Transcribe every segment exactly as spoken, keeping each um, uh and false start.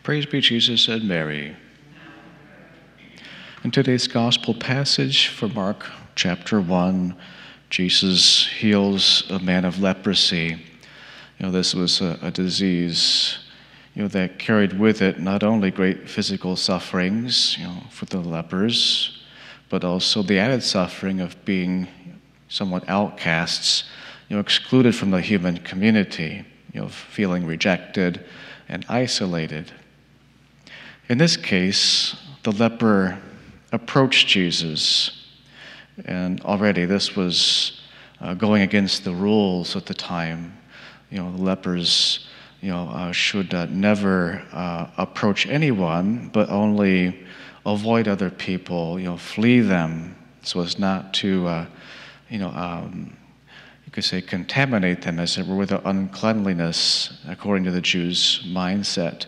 Praise be Jesus and Mary. In today's gospel passage from Mark chapter one, Jesus heals a man of leprosy. You know, this was a, a disease, you know, that carried with it not only great physical sufferings, you know, for the lepers, but also the added suffering of being somewhat outcasts, you know, excluded from the human community, you know, feeling rejected and isolated. In this case, the leper approached Jesus, and already this was uh, going against the rules at the time. You know, the lepers, you know, uh, should uh, never uh, approach anyone, but only avoid other people, you know, flee them, so as not to, uh, you know, um, you could say contaminate them, as it were, with uncleanliness, according to the Jews' mindset.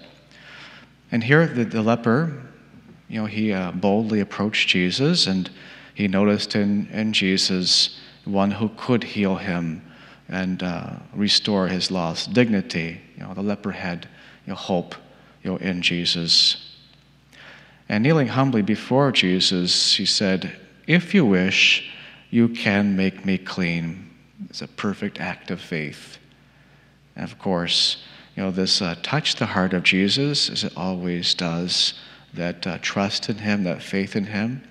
And here, the, the leper, you know, he uh, boldly approached Jesus, and he noticed in, in Jesus one who could heal him and uh, restore his lost dignity. You know, the leper had, you know, hope, you know, in Jesus. And kneeling humbly before Jesus, he said, "If you wish, you can make me clean." It's a perfect act of faith. And of course, you know, this uh, touched the heart of Jesus, as it always does, that uh, trust in him, that faith in him.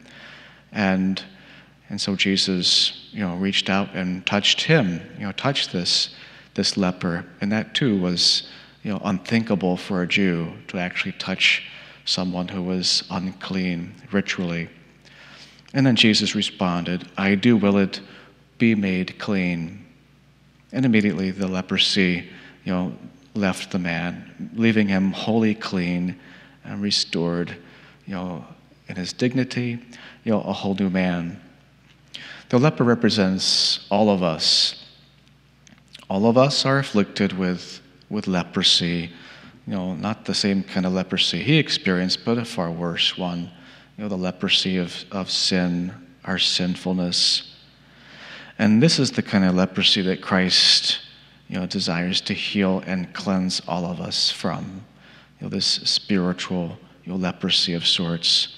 And and so Jesus, you know, reached out and touched him, you know, touched this this leper. And that too was, you know, unthinkable for a Jew, to actually touch someone who was unclean ritually. And then Jesus responded, "I do will it be made clean." And immediately the leprosy, you know, left the man, leaving him wholly clean and restored, you know, in his dignity, you know, a whole new man. The leper represents all of us. All of us are afflicted with, with leprosy, you know, not the same kind of leprosy he experienced, but a far worse one, you know, the leprosy of, of sin, our sinfulness. And this is the kind of leprosy that Christ, you know, desires to heal and cleanse all of us from. You know, this spiritual, you know, leprosy of sorts.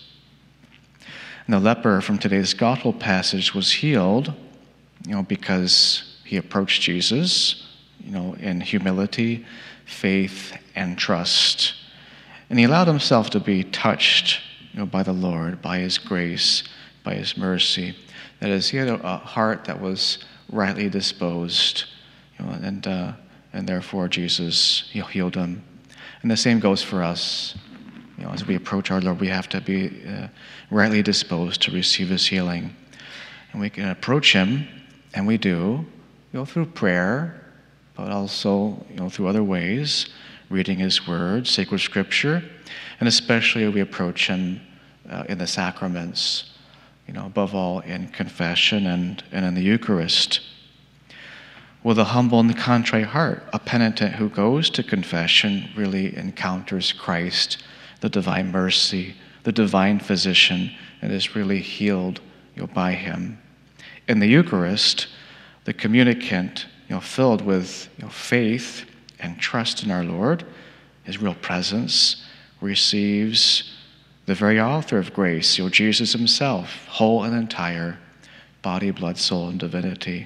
And the leper from today's gospel passage was healed, you know, because he approached Jesus, you know, in humility, faith, and trust. And he allowed himself to be touched, you know, by the Lord, by his grace, by his mercy. That is, he had a, a heart that was rightly disposed, you know, and uh, and therefore Jesus, you know, healed him. And the same goes for us. You know, as we approach our Lord, we have to be uh, rightly disposed to receive his healing. And we can approach him, and we do, you know, through prayer, but also, you know, through other ways, reading his word, sacred scripture, and especially we approach him uh, in the sacraments, you know, above all in confession and, and in the Eucharist. With a humble and contrite heart, a penitent who goes to confession really encounters Christ, the divine mercy, the divine physician, and is really healed, you know, by him. In the Eucharist, the communicant, you know, filled with, you know, faith and trust in our Lord, his real presence, receives the very author of grace, you know, Jesus himself, whole and entire, body, blood, soul, and divinity.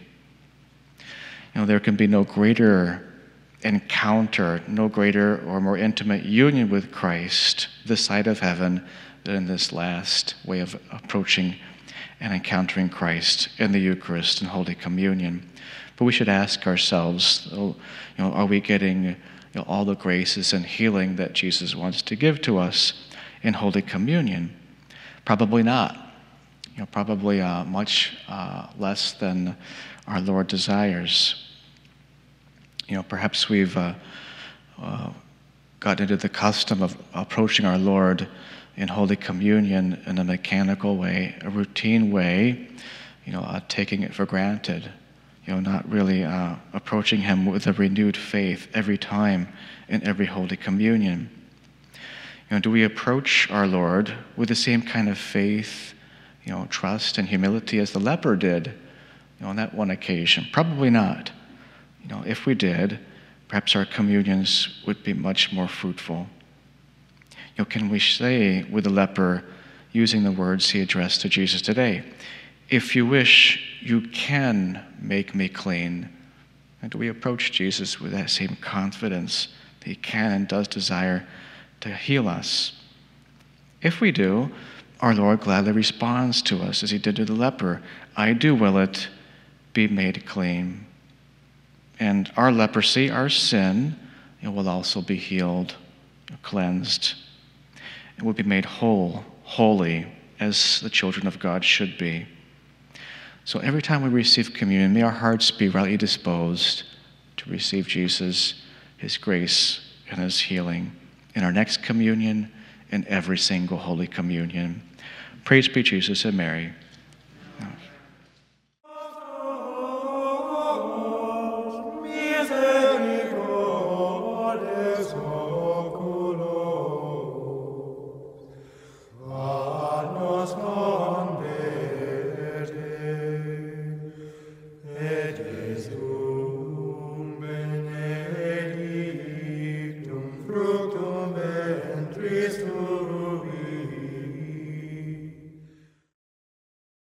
You know, there can be no greater encounter, no greater or more intimate union with Christ this side of heaven than in this last way of approaching and encountering Christ in the Eucharist and Holy Communion. But we should ask ourselves, you know, are we getting, you know, all the graces and healing that Jesus wants to give to us in Holy Communion? Probably not. You know, probably uh, much uh, less than our Lord desires. You know, perhaps we've uh, uh, gotten into the custom of approaching our Lord in Holy Communion in a mechanical way, a routine way, you know, uh, taking it for granted, you know, not really uh, approaching him with a renewed faith every time in every Holy Communion. You know, do we approach our Lord with the same kind of faith, you know, trust and humility as the leper did, you know, on that one occasion? Probably not. You know, if we did, perhaps our communions would be much more fruitful. You know, can we say with the leper, using the words he addressed to Jesus today, "If you wish, you can make me clean"? And do we approach Jesus with that same confidence that he can and does desire to heal us? If we do, our Lord gladly responds to us as he did to the leper, "I do will it, be made clean." And our leprosy, our sin, it will also be healed, cleansed. It will be made whole, holy, as the children of God should be. So every time we receive communion, may our hearts be rightly disposed to receive Jesus, his grace, and his healing in our next communion and every single Holy Communion. Praise be Jesus and Mary.